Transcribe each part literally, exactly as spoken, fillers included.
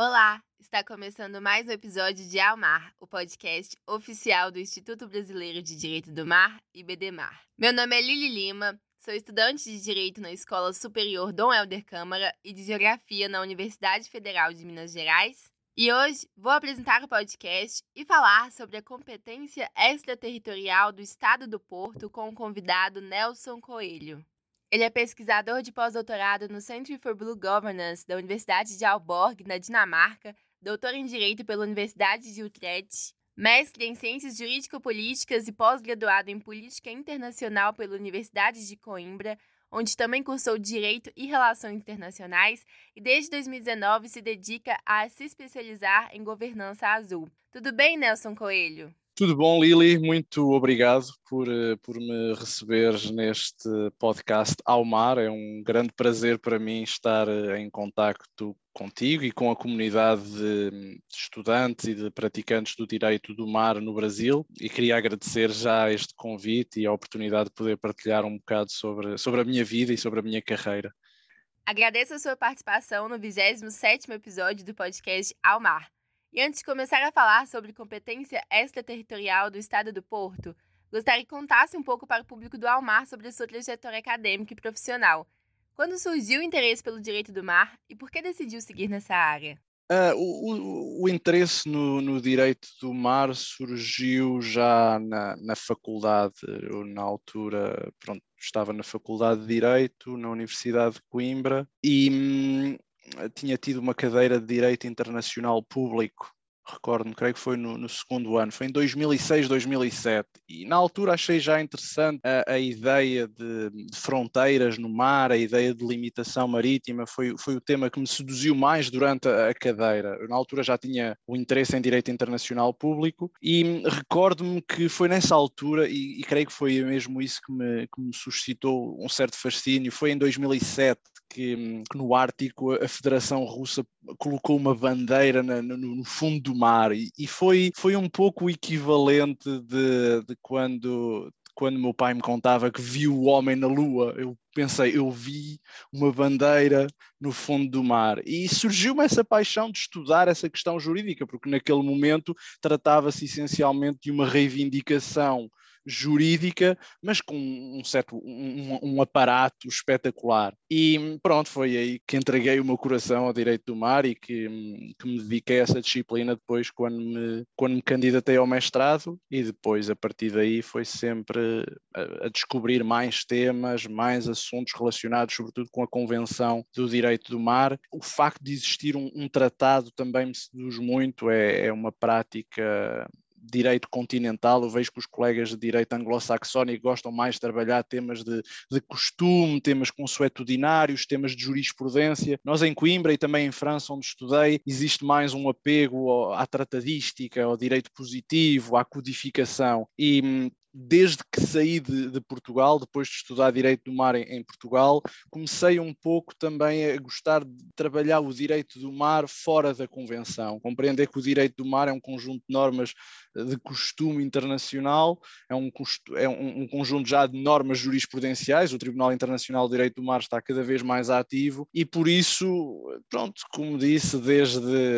Olá! Está começando mais um episódio de Ao Mar, o podcast oficial do Instituto Brasileiro de Direito do Mar, IBDMAR. Meu nome é Lili Lima, sou estudante de Direito na Escola Superior Dom Helder Câmara e de Geografia na Universidade Federal de Minas Gerais. E hoje vou apresentar o podcast e falar sobre a competência extraterritorial do Estado do Porto com o convidado Nelson Coelho. Ele é pesquisador de pós-doutorado no Center for Blue Governance da Universidade de Aalborg, na Dinamarca, doutor em Direito pela Universidade de Utrecht, mestre em Ciências Jurídico-Políticas e pós-graduado em Política Internacional pela Universidade de Coimbra, onde também cursou Direito e Relações Internacionais e desde dois mil e dezenove se dedica a se especializar em governança azul. Tudo bem, Nelson Coelho? Tudo bom, Lili? Muito obrigado por, por me receber neste podcast Ao Mar. É um grande prazer para mim estar em contacto contigo e com a comunidade de estudantes e de praticantes do direito do mar no Brasil, e queria agradecer já este convite e a oportunidade de poder partilhar um bocado sobre, sobre a minha vida e sobre a minha carreira. Agradeço a sua participação no vigésimo sétimo episódio do podcast Ao Mar. E antes de começar a falar sobre competência extraterritorial do Estado do Porto, gostaria que contasse um pouco para o público do Ao Mar sobre a sua trajetória acadêmica e profissional. Quando surgiu o interesse pelo direito do mar e por que decidiu seguir nessa área? Uh, o, o, o interesse no, no direito do mar surgiu já na, na faculdade. Eu, na altura, pronto, estava na Faculdade de Direito, na Universidade de Coimbra, e hum, tinha tido uma cadeira de Direito Internacional Público. Recordo-me, creio que foi no, no segundo ano, foi em dois mil e seis, dois mil e sete, e na altura achei já interessante a, a ideia de, de fronteiras no mar, a ideia de limitação marítima, foi, foi o tema que me seduziu mais durante a, a cadeira. Eu na altura já tinha o interesse em Direito Internacional Público e recordo-me que foi nessa altura, e, e creio que foi mesmo isso que me, que me suscitou um certo fascínio, foi em dois mil e sete que, que no Ártico a Federação Russa colocou uma bandeira na, no, no fundo do mar, e, e foi, foi um pouco o equivalente de, de quando, de quando meu pai me contava que viu o homem na lua. Eu pensei, eu vi uma bandeira no fundo do mar, e surgiu-me essa paixão de estudar essa questão jurídica, porque naquele momento tratava-se essencialmente de uma reivindicação jurídica, mas com um certo um, um aparato espetacular. E pronto, foi aí que entreguei o meu coração ao direito do mar e que, que me dediquei a essa disciplina depois quando me, quando me candidatei ao mestrado, e depois a partir daí foi sempre a, a descobrir mais temas, mais assuntos relacionados sobretudo com a Convenção do Direito do Mar. O facto de existir um, um tratado também me seduz muito, é, é uma prática direito continental. Eu vejo que os colegas de direito anglo-saxónico gostam mais de trabalhar temas de, de costume, temas consuetudinários, temas de jurisprudência. Nós em Coimbra e também em França, onde estudei, existe mais um apego à tratadística, ao direito positivo, à codificação. E desde que saí de, de Portugal, depois de estudar Direito do Mar em, em Portugal, comecei um pouco também a gostar de trabalhar o direito do mar fora da Convenção, compreender que o direito do mar é um conjunto de normas de costume internacional, é, um, é um, um conjunto já de normas jurisprudenciais. O Tribunal Internacional de Direito do Mar está cada vez mais ativo e por isso, pronto, como disse, desde,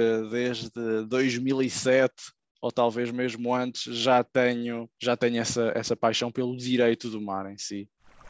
desde dois mil e sete, ou talvez mesmo antes, já tenho, já tenho essa, essa paixão pelo direito do mar em si.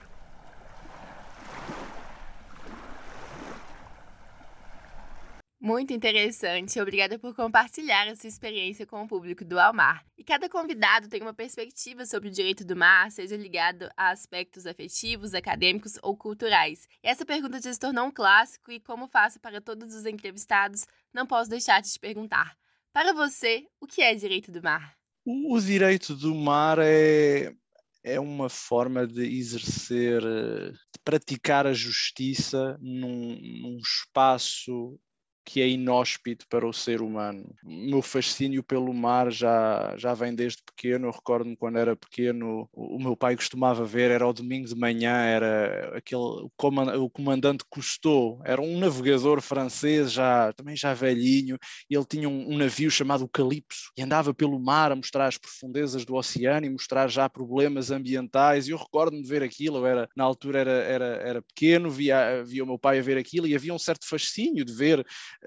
Muito interessante, obrigada por compartilhar a sua experiência com o público do Ao Mar. E cada convidado tem uma perspectiva sobre o direito do mar, seja ligado a aspectos afetivos, acadêmicos ou culturais. E essa pergunta já se tornou um clássico e, como faço para todos os entrevistados, não posso deixar de te perguntar. Para você, o que é direito do mar? O, o direito do mar é, é uma forma de exercer, de praticar a justiça num, num espaço que é inóspito para o ser humano. O meu fascínio pelo mar já, já vem desde pequeno. Eu recordo-me quando era pequeno, o, o meu pai costumava ver, era ao domingo de manhã, era aquele, o, comand, o comandante Cousteau, era um navegador francês, já, também já velhinho, e ele tinha um, um navio chamado Calypso, e andava pelo mar a mostrar as profundezas do oceano e mostrar já problemas ambientais, e eu recordo-me de ver aquilo. Eu era, na altura era, era, era pequeno, via, via o meu pai a ver aquilo, e havia um certo fascínio de ver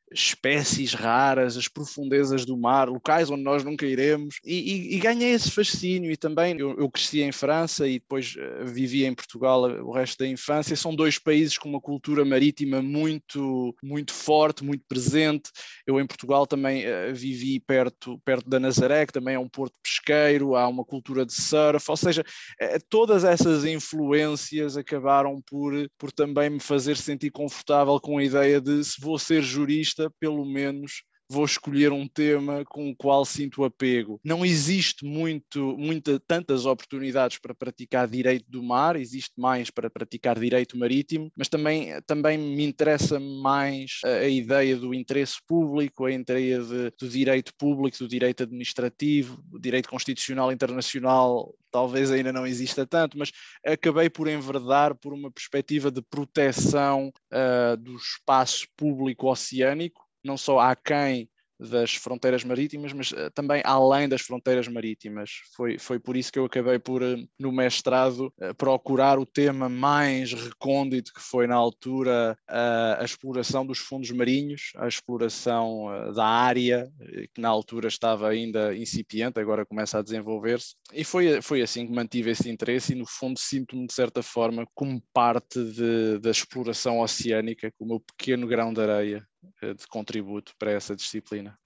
espécies raras, as profundezas do mar, locais onde nós nunca iremos, e, e, e ganhei esse fascínio. E também eu, eu cresci em França e depois uh, vivi em Portugal o resto da infância. São dois países com uma cultura marítima muito, muito forte, muito presente. Eu em Portugal também uh, vivi perto, perto da Nazaré, que também é um porto pesqueiro, há uma cultura de surf, ou seja, uh, todas essas influências acabaram por, por também me fazer sentir confortável com a ideia de, se vou ser jurista, pelo menos vou escolher um tema com o qual sinto apego. Não existe muito, muita, tantas oportunidades para praticar direito do mar, existe mais para praticar direito marítimo, mas também, também me interessa mais a, a ideia do interesse público, a ideia de, do direito público, do direito administrativo, do direito constitucional internacional. Talvez ainda não exista tanto, mas acabei por enverdar por uma perspectiva de proteção uh, do espaço público oceânico, não só aquém das fronteiras marítimas, mas uh, também além das fronteiras marítimas. Foi, foi por isso que eu acabei por, uh, no mestrado, uh, procurar o tema mais recôndito, que foi na altura uh, a exploração dos fundos marinhos, a exploração uh, da área, que na altura estava ainda incipiente, agora começa a desenvolver-se. E foi, foi assim que mantive esse interesse e, no fundo, sinto-me, de certa forma, como parte de, da exploração oceânica, com o meu pequeno grão de areia de contributo para essa disciplina.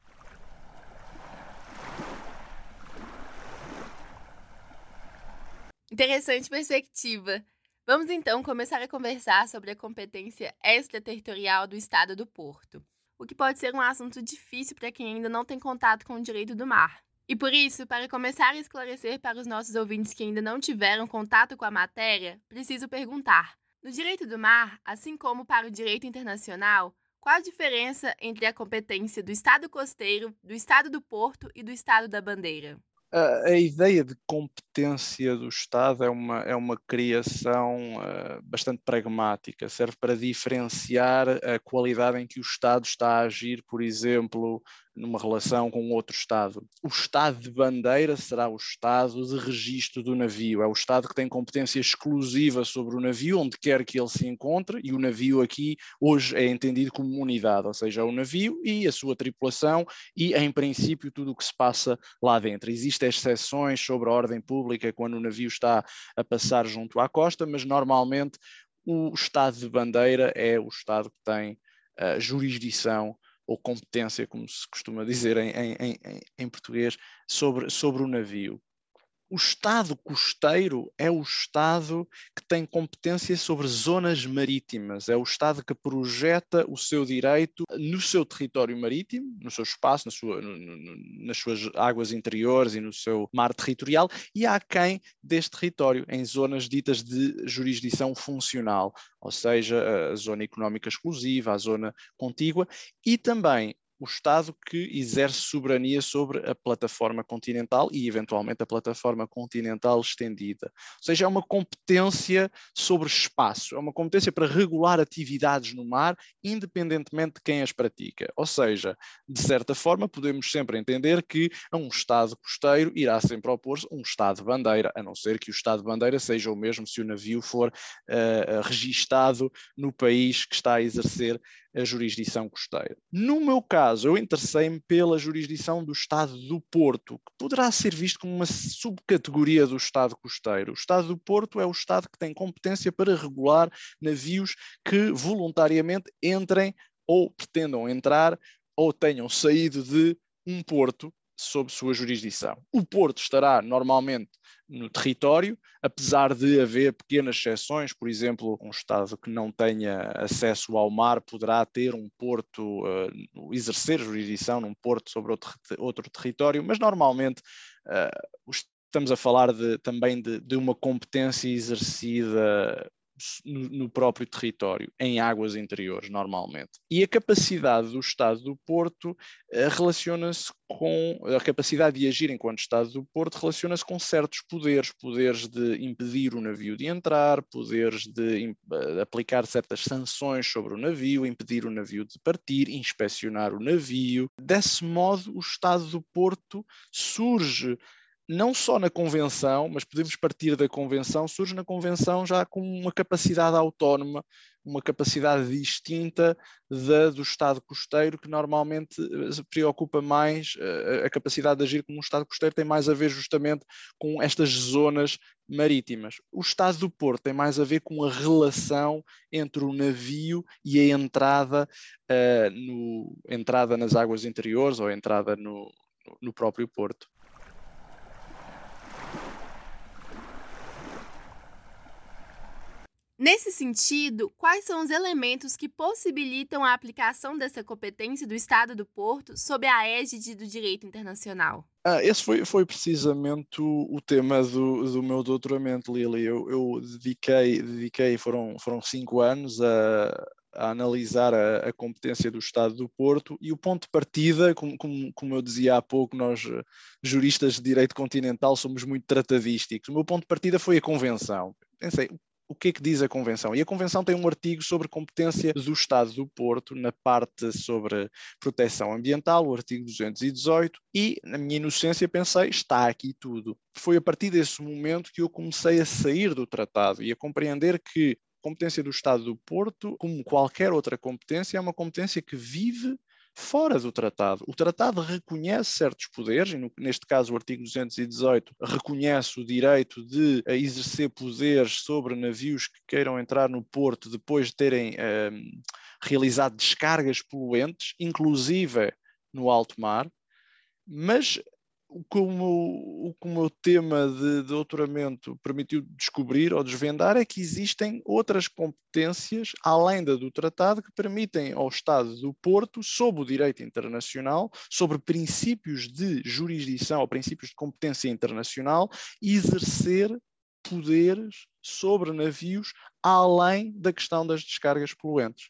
Interessante perspectiva. Vamos então começar a conversar sobre a competência extraterritorial do Estado do Porto, o que pode ser um assunto difícil para quem ainda não tem contato com o direito do mar. E por isso, para começar a esclarecer para os nossos ouvintes que ainda não tiveram contato com a matéria, preciso perguntar: no direito do mar, assim como para o direito internacional, qual a diferença entre a competência do Estado costeiro, do Estado do Porto e do Estado da Bandeira? A, a ideia de competência do Estado é uma, é uma criação uh, bastante pragmática, serve para diferenciar a qualidade em que o Estado está a agir, por exemplo, numa relação com outro Estado. O Estado de bandeira será o Estado de registro do navio, é o Estado que tem competência exclusiva sobre o navio, onde quer que ele se encontre, e o navio aqui hoje é entendido como unidade, ou seja, o navio e a sua tripulação e, em princípio, tudo o que se passa lá dentro. Existem exceções sobre a ordem pública quando o navio está a passar junto à costa, mas normalmente o Estado de bandeira é o Estado que tem uh, jurisdição ou competência, como se costuma dizer em, em, em, em português, sobre, sobre o navio. O Estado costeiro é o Estado que tem competência sobre zonas marítimas, é o Estado que projeta o seu direito no seu território marítimo, no seu espaço, na sua, no, no, nas suas águas interiores e no seu mar territorial, e aquém deste território, em zonas ditas de jurisdição funcional, ou seja, a zona económica exclusiva, a zona contígua, e também o Estado que exerce soberania sobre a plataforma continental e, eventualmente, a plataforma continental estendida. Ou seja, é uma competência sobre espaço, é uma competência para regular atividades no mar, independentemente de quem as pratica. Ou seja, de certa forma, podemos sempre entender que a um Estado costeiro irá sempre opor-se um Estado de bandeira, a não ser que o Estado de bandeira seja o mesmo se o navio for uh, registado no país que está a exercer a jurisdição costeira. No meu caso, eu interessei-me pela jurisdição do Estado do Porto, que poderá ser visto como uma subcategoria do Estado costeiro. O Estado do Porto é o Estado que tem competência para regular navios que voluntariamente entrem ou pretendam entrar ou tenham saído de um porto sob sua jurisdição. O porto estará normalmente no território, apesar de haver pequenas exceções, por exemplo, um Estado que não tenha acesso ao mar poderá ter um porto, uh, exercer jurisdição num porto sobre outro, outro território, mas normalmente uh, estamos a falar de, também de, de uma competência exercida No, no próprio território, em águas interiores, normalmente. E a capacidade do Estado do Porto uh, relaciona-se com, a capacidade de agir enquanto Estado do Porto relaciona-se com certos poderes, poderes de impedir o navio de entrar, poderes de uh, aplicar certas sanções sobre o navio, impedir o navio de partir, inspecionar o navio. Desse modo, o Estado do Porto surge não só na Convenção, mas podemos partir da Convenção, surge na Convenção já com uma capacidade autónoma, uma capacidade distinta da do Estado costeiro, que normalmente se preocupa mais, a, a capacidade de agir como um Estado costeiro tem mais a ver justamente com estas zonas marítimas. O Estado do Porto tem mais a ver com a relação entre o navio e a entrada, uh, no, entrada nas águas interiores ou a entrada no, no próprio porto. Nesse sentido, quais são os elementos que possibilitam a aplicação dessa competência do Estado do Porto sob a égide do direito internacional? Ah, esse foi, foi precisamente o, o tema do, do meu doutoramento, Lili. Eu, eu dediquei, dediquei foram, foram cinco anos a, a analisar a, a competência do Estado do Porto, e o ponto de partida, como, como, como eu dizia há pouco, nós juristas de direito continental somos muito tratadísticos. O meu ponto de partida foi a Convenção. Pensei, o que é que diz a Convenção? E a Convenção tem um artigo sobre competência do Estado do Porto, na parte sobre proteção ambiental, o artigo duzentos e dezoito, e, na minha inocência, pensei, está aqui tudo. Foi a partir desse momento que eu comecei a sair do tratado e a compreender que a competência do Estado do Porto, como qualquer outra competência, é uma competência que vive fora do tratado. O tratado reconhece certos poderes, e no, neste caso o artigo duzentos e dezoito reconhece o direito de uh, exercer poderes sobre navios que queiram entrar no porto depois de terem uh, realizado descargas poluentes, inclusive no alto mar, mas como o que o meu tema de doutoramento permitiu descobrir ou desvendar é que existem outras competências, além da do tratado, que permitem ao Estado do Porto, sob o direito internacional, sobre princípios de jurisdição ou princípios de competência internacional, exercer poderes sobre navios além da questão das descargas poluentes.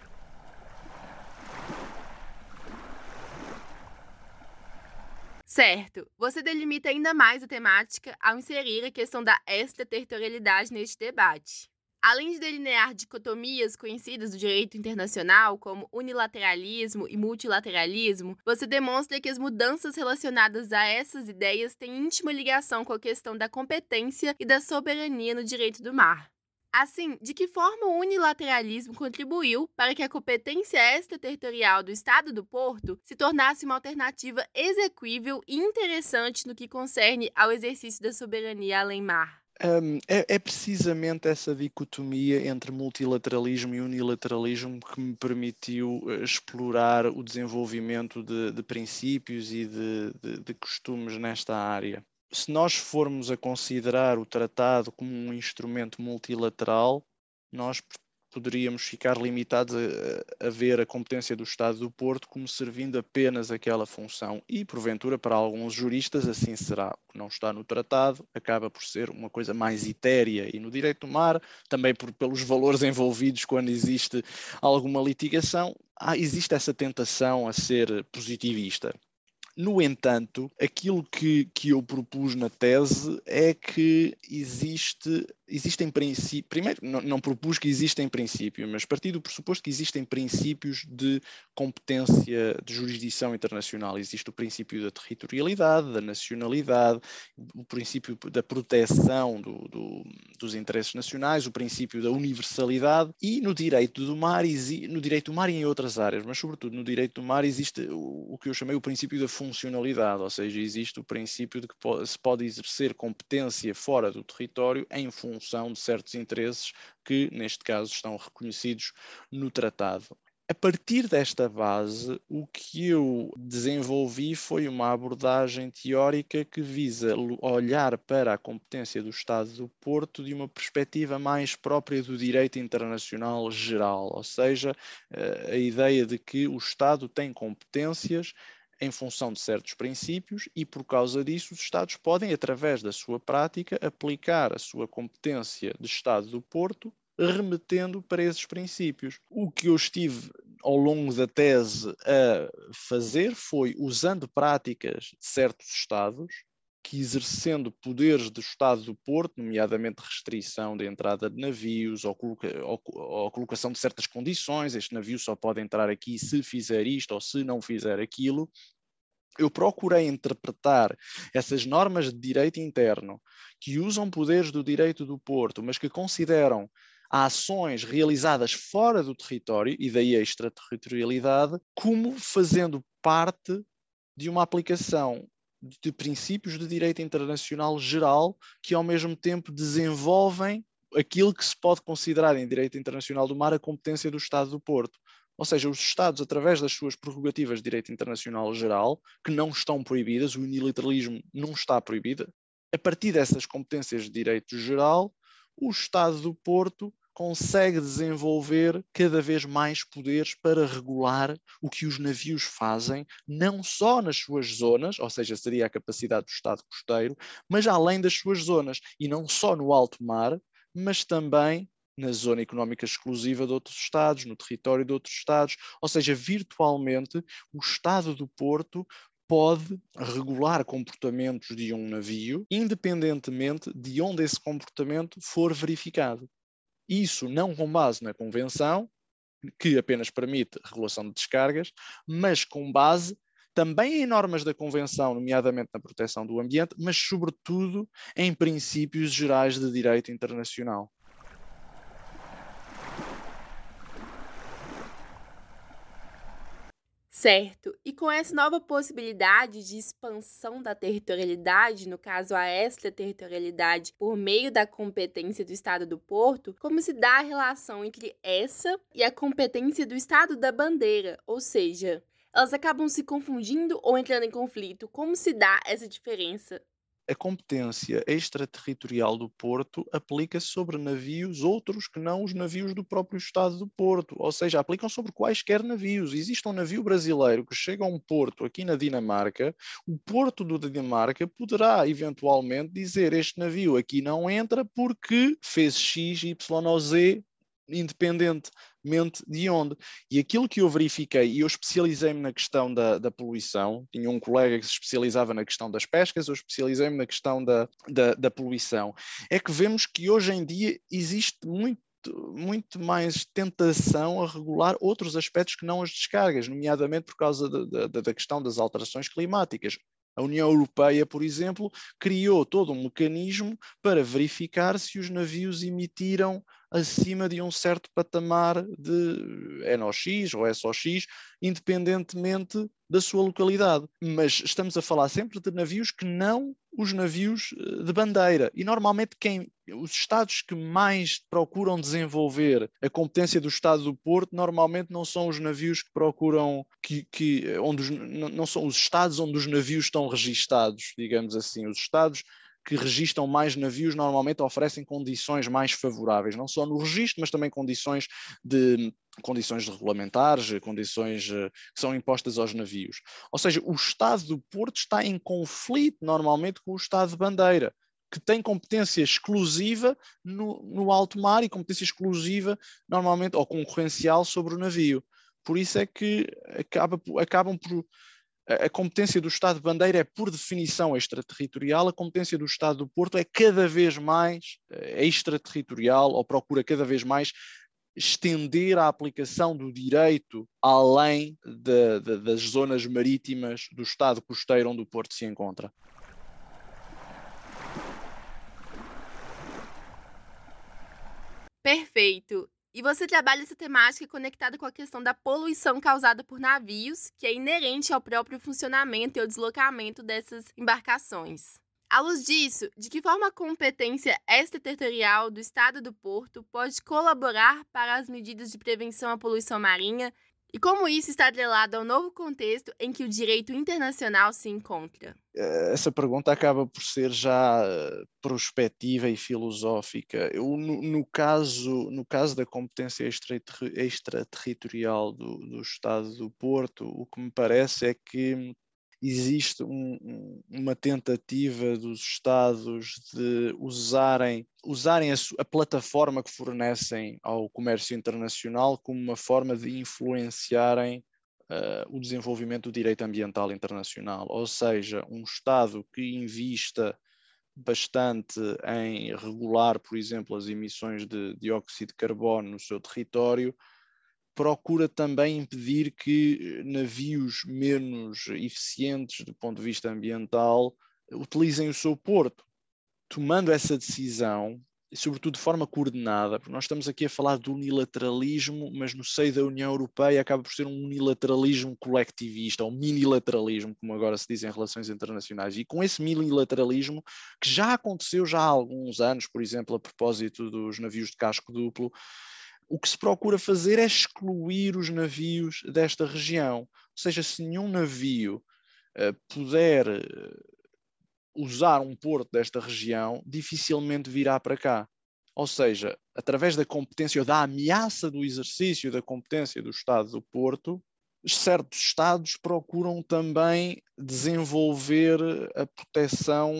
Certo. Você delimita ainda mais a temática ao inserir a questão da extraterritorialidade neste debate. Além de delinear dicotomias conhecidas do direito internacional, como unilateralismo e multilateralismo, você demonstra que as mudanças relacionadas a essas ideias têm íntima ligação com a questão da competência e da soberania no direito do mar. Assim, de que forma o unilateralismo contribuiu para que a competência extraterritorial do Estado do Porto se tornasse uma alternativa exequível e interessante no que concerne ao exercício da soberania além-mar? Um, é, é precisamente essa dicotomia entre multilateralismo e unilateralismo que me permitiu uh, explorar o desenvolvimento de, de princípios e de, de, de costumes nesta área. Se nós formos a considerar o tratado como um instrumento multilateral, nós poderíamos ficar limitados a, a ver a competência do Estado do Porto como servindo apenas aquela função. E, porventura, para alguns juristas, assim será. O que não está no tratado acaba por ser uma coisa mais etérea. E no direito do mar, também por, pelos valores envolvidos quando existe alguma litigação, há, existe essa tentação a ser positivista. No entanto, aquilo que, que eu propus na tese é que existe, existem princípios, primeiro não, não propus que existem princípios, mas parti do pressuposto que existem princípios de competência de jurisdição internacional. Existe o princípio da territorialidade, da nacionalidade, o princípio da proteção do, do, dos interesses nacionais, o princípio da universalidade, e no direito do mar, no direito do mar e em outras áreas, mas sobretudo no direito do mar existe o, o que eu chamei o princípio da funcionalidade, ou seja, existe o princípio de que se pode exercer competência fora do território em função de certos interesses que, neste caso, estão reconhecidos no tratado. A partir desta base, o que eu desenvolvi foi uma abordagem teórica que visa olhar para a competência do Estado do Porto de uma perspectiva mais própria do direito internacional geral, ou seja, a ideia de que o Estado tem competências em função de certos princípios e, por causa disso, os Estados podem, através da sua prática, aplicar a sua competência de Estado do Porto, remetendo para esses princípios. O que eu estive ao longo da tese a fazer foi, usando práticas de certos Estados, que exercendo poderes do Estado do Porto, nomeadamente restrição da entrada de navios ou, coloca, ou, ou colocação de certas condições, este navio só pode entrar aqui se fizer isto ou se não fizer aquilo, eu procurei interpretar essas normas de direito interno que usam poderes do direito do Porto, mas que consideram ações realizadas fora do território, e daí a extraterritorialidade, como fazendo parte de uma aplicação de princípios de direito internacional geral que, ao mesmo tempo, desenvolvem aquilo que se pode considerar em direito internacional do mar a competência do Estado do Porto. Ou seja, os Estados, através das suas prerrogativas de direito internacional geral, que não estão proibidas, o unilateralismo não está proibido, a partir dessas competências de direito geral, o Estado do Porto consegue desenvolver cada vez mais poderes para regular o que os navios fazem, não só nas suas zonas, ou seja, seria a capacidade do Estado costeiro, mas além das suas zonas, e não só no alto mar, mas também na zona económica exclusiva de outros Estados, no território de outros Estados, ou seja, virtualmente o Estado do Porto pode regular comportamentos de um navio, independentemente de onde esse comportamento for verificado. Isso não com base na Convenção, que apenas permite regulação de descargas, mas com base também em normas da Convenção, nomeadamente na proteção do ambiente, mas sobretudo em princípios gerais de direito internacional. Certo. E com essa nova possibilidade de expansão da territorialidade, no caso a extraterritorialidade, por meio da competência do Estado do Porto, como se dá a relação entre essa e a competência do Estado da bandeira? Ou seja, elas acabam se confundindo ou entrando em conflito? Como se dá essa diferença? A competência extraterritorial do Porto aplica-se sobre navios outros que não os navios do próprio Estado do Porto, ou seja, aplicam sobre quaisquer navios. Existe um navio brasileiro que chega a um porto aqui na Dinamarca, o porto da Dinamarca poderá eventualmente dizer: este navio aqui não entra porque fez X, Y ou Z, independentemente de onde. E aquilo que eu verifiquei, e eu especializei-me na questão da, da poluição, tinha um colega que se especializava na questão das pescas, eu especializei-me na questão da, da, da poluição, é que vemos que hoje em dia existe muito muito mais tentação a regular outros aspectos que não as descargas, nomeadamente por causa da, da, da questão das alterações climáticas. A União Europeia, por exemplo, criou todo um mecanismo para verificar se os navios emitiram acima de um certo patamar de N O X ou S O X, independentemente da sua localidade. Mas estamos a falar sempre de navios que não os navios de bandeira. E normalmente quem, os Estados que mais procuram desenvolver a competência do Estado do Porto normalmente não são os navios que procuram, que, que, onde os, não são os Estados onde os navios estão registados, digamos assim. Os Estados que registram mais navios normalmente oferecem condições mais favoráveis, não só no registro, mas também condições de condições regulamentares, condições que são impostas aos navios. Ou seja, o Estado do Porto está em conflito normalmente com o Estado de bandeira, que tem competência exclusiva no, no alto mar e competência exclusiva normalmente ou concorrencial sobre o navio. Por isso é que acaba, acabam por a competência do Estado de bandeira é, por definição, extraterritorial, a competência do Estado do Porto é cada vez mais extraterritorial, ou procura cada vez mais estender a aplicação do direito além de, de, das zonas marítimas do Estado costeiro onde o Porto se encontra. Perfeito. E você trabalha essa temática conectada com a questão da poluição causada por navios, que é inerente ao próprio funcionamento e ao deslocamento dessas embarcações. À luz disso, de que forma a competência extraterritorial do Estado do Porto pode colaborar para as medidas de prevenção à poluição marinha e como isso está atrelado ao novo contexto em que o direito internacional se encontra? Essa pergunta acaba por ser já prospectiva e filosófica. Eu, no, no, caso, no caso da competência extraterritorial do, do Estado do Porto, o que me parece é que existe um, uma tentativa dos Estados de usarem, usarem a, a plataforma que fornecem ao comércio internacional como uma forma de influenciarem Uh, o desenvolvimento do direito ambiental internacional, ou seja, um Estado que invista bastante em regular, por exemplo, as emissões de dióxido de carbono no seu território, procura também impedir que navios menos eficientes do ponto de vista ambiental utilizem o seu porto. Tomando essa decisão, e sobretudo de forma coordenada, porque nós estamos aqui a falar de unilateralismo, mas no seio da União Europeia acaba por ser um unilateralismo colectivista, ou minilateralismo, como agora se diz em relações internacionais. E com esse minilateralismo, que já aconteceu já há alguns anos, por exemplo, a propósito dos navios de casco duplo, o que se procura fazer é excluir os navios desta região. Ou seja, se nenhum navio uh, puder uh, usar um porto desta região, dificilmente virá para cá. Ou seja, através da competência ou da ameaça do exercício da competência do Estado do Porto, certos Estados procuram também desenvolver a proteção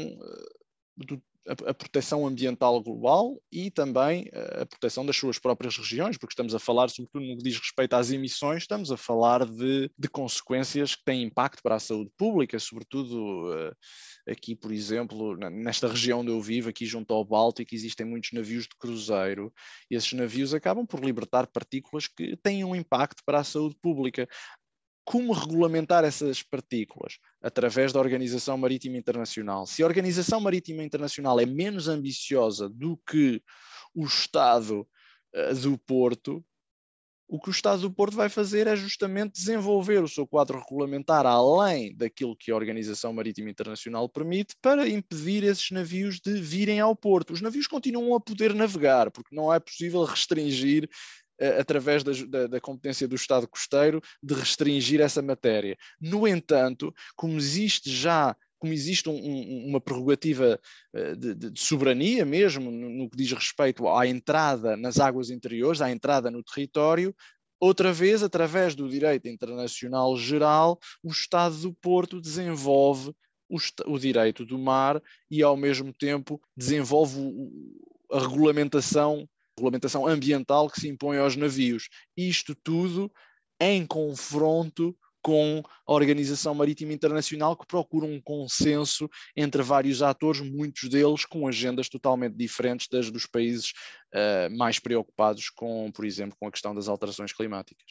do a proteção ambiental global e também a proteção das suas próprias regiões, porque estamos a falar, sobretudo no que diz respeito às emissões, estamos a falar de, de consequências que têm impacto para a saúde pública, sobretudo uh, aqui, por exemplo, nesta região onde eu vivo, aqui junto ao Báltico, existem muitos navios de cruzeiro e esses navios acabam por libertar partículas que têm um impacto para a saúde pública. Como regulamentar essas partículas? Através da Organização Marítima Internacional. Se a Organização Marítima Internacional é menos ambiciosa do que o Estado uh, do Porto, o que o Estado do Porto vai fazer é justamente desenvolver o seu quadro regulamentar além daquilo que a Organização Marítima Internacional permite para impedir esses navios de virem ao Porto. Os navios continuam a poder navegar, porque não é possível restringir através da, da, da competência do Estado costeiro, de restringir essa matéria. No entanto, como existe já, como existe um, um, uma prerrogativa de, de, de soberania mesmo, no, no que diz respeito à entrada nas águas interiores, à entrada no território, outra vez, através do direito internacional geral, o Estado do Porto desenvolve o, o direito do mar e, ao mesmo tempo, desenvolve o, a regulamentação regulamentação ambiental que se impõe aos navios. Isto tudo em confronto com a Organização Marítima Internacional, que procura um consenso entre vários atores, muitos deles com agendas totalmente diferentes das dos países uh, mais preocupados com, por exemplo, com a questão das alterações climáticas.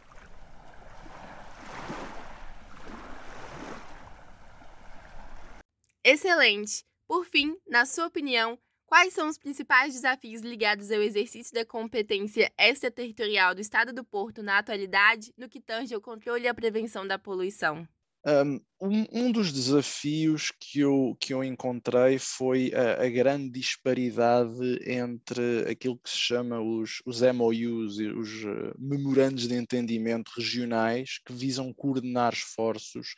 Excelente! Por fim, na sua opinião, quais são os principais desafios ligados ao exercício da competência extraterritorial do Estado do Porto na atualidade, no que tange ao controle e à prevenção da poluição? Um, um dos desafios que eu, que eu encontrei foi a, a grande disparidade entre aquilo que se chama os, os M O Us, os uh, memorandos de entendimento regionais, que visam coordenar esforços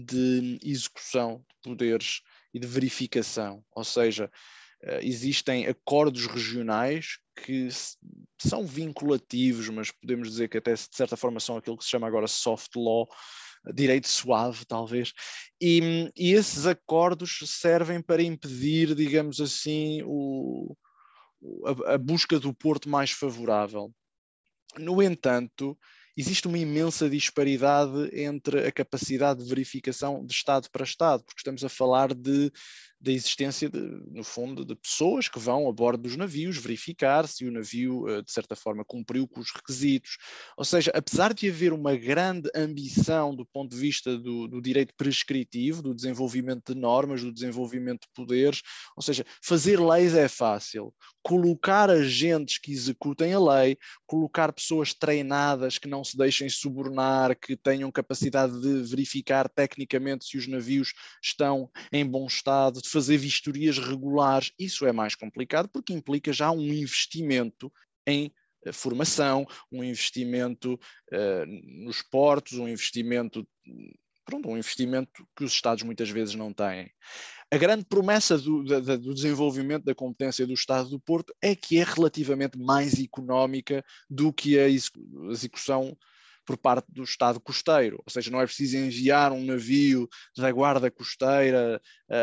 de execução de poderes e de verificação, ou seja, Uh, existem acordos regionais que são vinculativos, mas podemos dizer que até de certa forma são aquilo que se chama agora soft law, direito suave talvez, e, e esses acordos servem para impedir, digamos assim, o, a, a busca do porto mais favorável. No entanto, existe uma imensa disparidade entre a capacidade de verificação de Estado para Estado, porque estamos a falar de, da existência, de, no fundo, de pessoas que vão a bordo dos navios verificar se o navio, de certa forma, cumpriu com os requisitos. Ou seja, apesar de haver uma grande ambição do ponto de vista do, do direito prescritivo, do desenvolvimento de normas, do desenvolvimento de poderes, ou seja, fazer leis é fácil. Colocar agentes que executem a lei, colocar pessoas treinadas que não se deixem subornar, que tenham capacidade de verificar tecnicamente se os navios estão em bom estado, de fazer vistorias regulares, isso é mais complicado porque implica já um investimento em formação, um investimento uh, nos portos, um investimento, pronto, um investimento que os Estados muitas vezes não têm. A grande promessa do, do, do desenvolvimento da competência do Estado do Porto é que é relativamente mais económica do que a execução por parte do Estado costeiro, ou seja, não é preciso enviar um navio da guarda costeira a,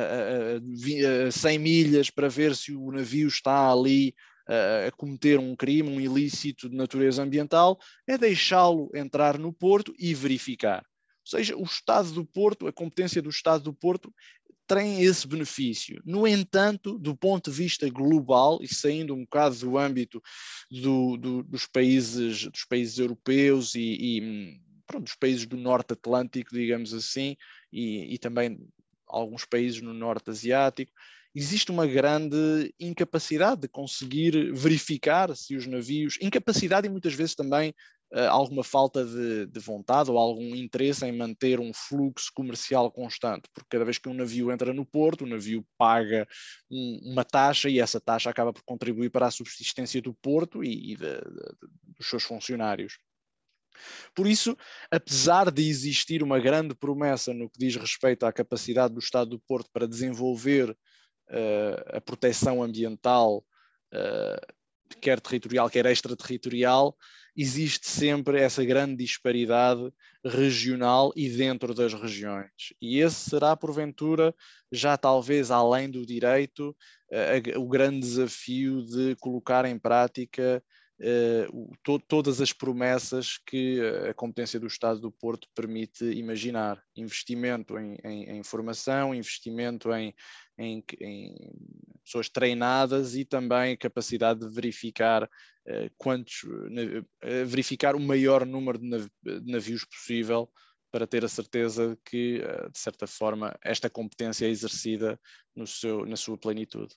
a, a, a cem milhas para ver se o navio está ali a, a cometer um crime, um ilícito de natureza ambiental, é deixá-lo entrar no porto e verificar. Ou seja, o Estado do Porto, a competência do Estado do Porto têm esse benefício. No entanto, do ponto de vista global, e saindo um bocado do âmbito do, do, dos, países, dos países europeus e, e pronto, dos países do norte atlântico, digamos assim, e, e também alguns países no norte asiático, existe uma grande incapacidade de conseguir verificar se os navios, incapacidade e muitas vezes também uh, alguma falta de, de vontade ou algum interesse em manter um fluxo comercial constante, porque cada vez que um navio entra no porto, o navio paga um, uma taxa e essa taxa acaba por contribuir para a subsistência do porto e, e de, de, dos seus funcionários. Por isso, apesar de existir uma grande promessa no que diz respeito à capacidade do Estado do Porto para desenvolver uh, a proteção ambiental, uh, quer territorial, quer extraterritorial, existe sempre essa grande disparidade regional e dentro das regiões. E esse será, porventura, já talvez além do direito, uh, o grande desafio de colocar em prática Uh, to, todas as promessas que a competência do Estado do Porto permite imaginar. Investimento em, em, em formação, investimento em, em, em pessoas treinadas e também capacidade de verificar uh, quantos, uh, verificar o maior número de, nav de navios possível para ter a certeza que, uh, de certa forma, esta competência é exercida no seu, na sua plenitude.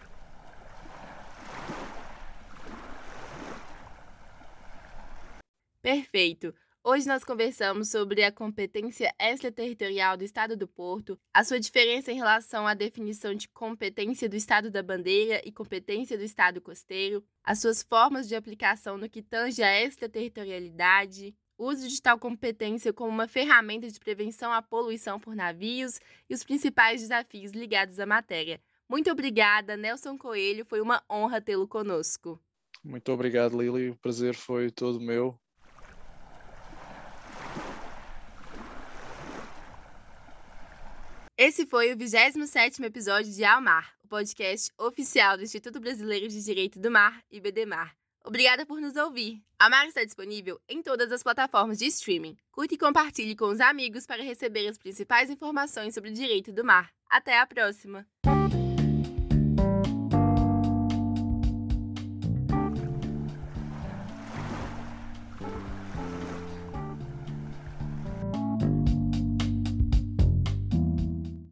Perfeito! Hoje nós conversamos sobre a competência extraterritorial do Estado do Porto, a sua diferença em relação à definição de competência do Estado da Bandeira e competência do Estado costeiro, as suas formas de aplicação no que tange à extraterritorialidade, o uso de tal competência como uma ferramenta de prevenção à poluição por navios e os principais desafios ligados à matéria. Muito obrigada, Nelson Coelho, foi uma honra tê-lo conosco. Muito obrigado, Lili, o prazer foi todo meu. Esse foi o vigésimo sétimo episódio de Ao Mar, o podcast oficial do Instituto Brasileiro de Direito do Mar, I B D Mar. Obrigada por nos ouvir. Ao Mar está disponível em todas as plataformas de streaming. Curte e compartilhe com os amigos para receber as principais informações sobre o direito do mar. Até a próxima!